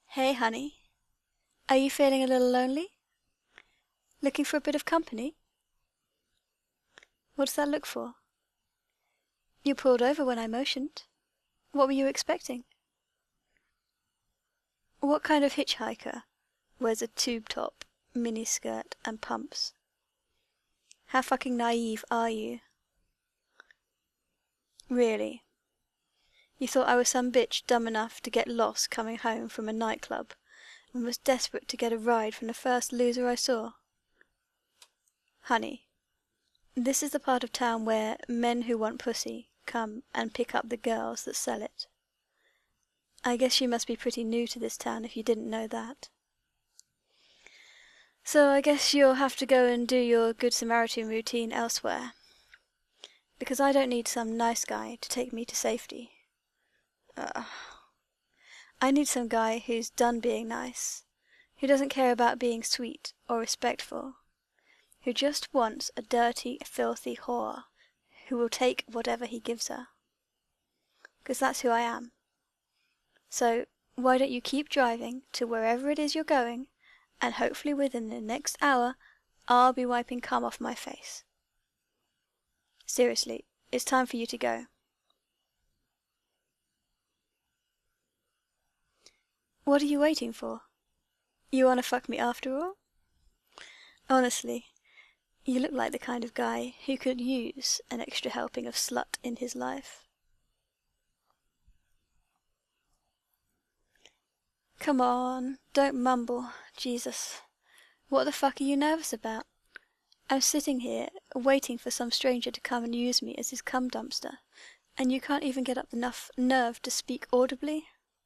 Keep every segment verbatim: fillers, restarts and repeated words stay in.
Hey, honey. Are you feeling a little lonely? Looking for a bit of company? What does that look for? You pulled over when I motioned. What were you expecting? What kind of hitchhiker wears a tube top, miniskirt, and pumps? How fucking naive are you? Really? You thought I was some bitch dumb enough to get lost coming home from a nightclub and was desperate to get a ride from the first loser I saw? Honey, this is the part of town where men who want pussy come and pick up the girls that sell it. I guess you must be pretty new to this town if you didn't know that. So I guess you'll have to go and do your Good Samaritan routine elsewhere. Because I don't need some nice guy to take me to safety. Ugh. I need some guy who's done being nice, who doesn't care about being sweet or respectful, who just wants a dirty, filthy whore who will take whatever he gives her. Because that's who I am. So why don't you keep driving to wherever it is you're going, and hopefully within the next hour I'll be wiping cum off my face. Seriously, it's time for you to go. What are you waiting for? You wanna fuck me after all? Honestly, you look like the kind of guy who could use an extra helping of slut in his life. Come on, don't mumble, Jesus. What the fuck are you nervous about? I'm sitting here waiting for some stranger to come and use me as his cum dumpster, and you can't even get up enough nerve to speak audibly?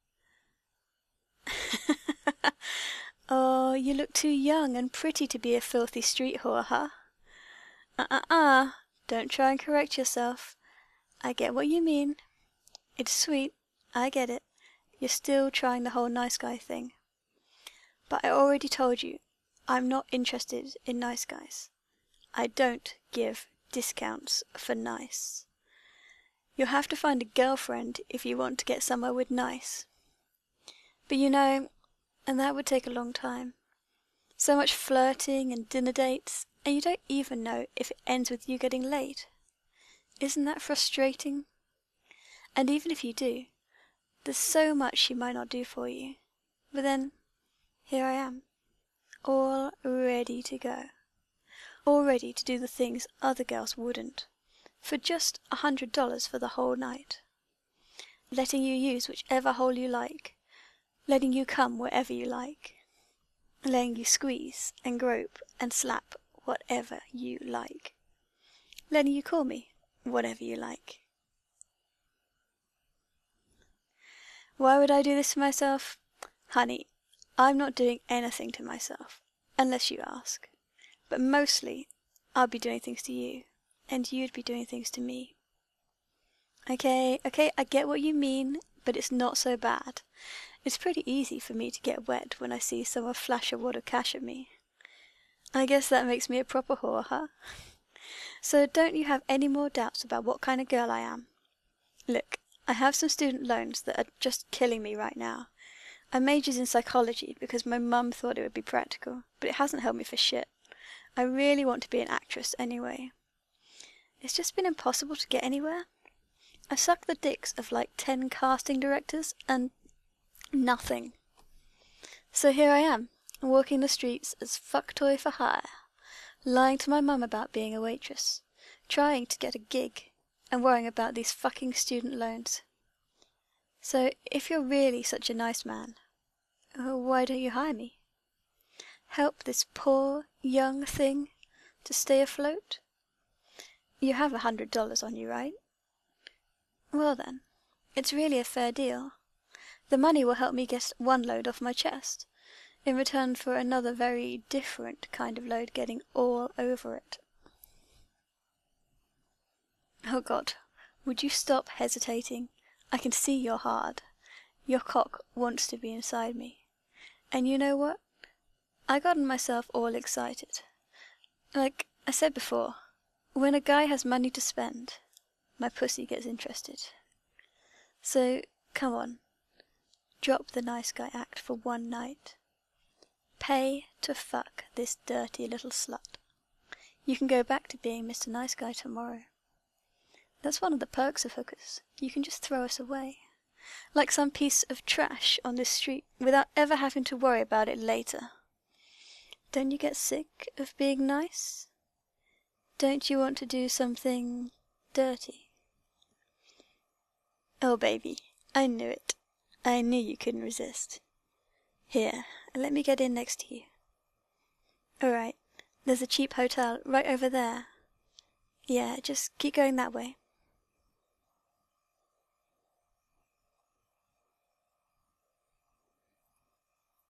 Oh, you look too young and pretty to be a filthy street whore, huh? Uh-uh-uh, don't try and correct yourself. I get what you mean. It's sweet, I get it. You're still trying the whole nice guy thing. But I already told you, I'm not interested in nice guys. I don't give discounts for nice. You'll have to find a girlfriend if you want to get somewhere with nice. But you know, and that would take a long time. So much flirting and dinner dates, and you don't even know if it ends with you getting laid. Isn't that frustrating? And even if you do, there's so much she might not do for you. But then, here I am, all ready to go. All ready to do the things other girls wouldn't, for just a hundred dollars for the whole night. Letting you use whichever hole you like, letting you come wherever you like, letting you squeeze and grope and slap whatever you like, letting you call me whatever you like. Why would I do this to myself? Honey, I'm not doing anything to myself, unless you ask. But mostly, I'll be doing things to you, and you'd be doing things to me. Okay, okay, I get what you mean, but it's not so bad. It's pretty easy for me to get wet when I see someone flash a wad of cash at me. I guess that makes me a proper whore, huh? So don't you have any more doubts about what kind of girl I am. Look, I have some student loans that are just killing me right now. I majored in psychology because my mum thought it would be practical, but it hasn't helped me for shit. I really want to be an actress anyway. It's just been impossible to get anywhere. I sucked the dicks of like ten casting directors and nothing. So here I am, walking the streets as fuck toy for hire, lying to my mum about being a waitress, trying to get a gig, and worrying about these fucking student loans. So if you're really such a nice man, why don't you hire me? Help this poor, young thing to stay afloat? You have a hundred dollars on you, right? Well then, it's really a fair deal. The money will help me get one load off my chest, in return for another very different kind of load getting all over it. Oh God, would you stop hesitating? I can see you're hard. Your cock wants to be inside me. And you know what? I gotten myself all excited. Like I said before, when a guy has money to spend, my pussy gets interested. So, come on. drop the nice guy act for one night. Pay to fuck this dirty little slut. You can go back to being Mister Nice Guy tomorrow. That's one of the perks of hookers. You can just throw us away, like some piece of trash on the street, without ever having to worry about it later. Don't you get sick of being nice? Don't you want to do something dirty? Oh, baby, I knew it. I knew you couldn't resist. Here, let me get in next to you. All right, there's a cheap hotel right over there. Yeah, just keep going that way.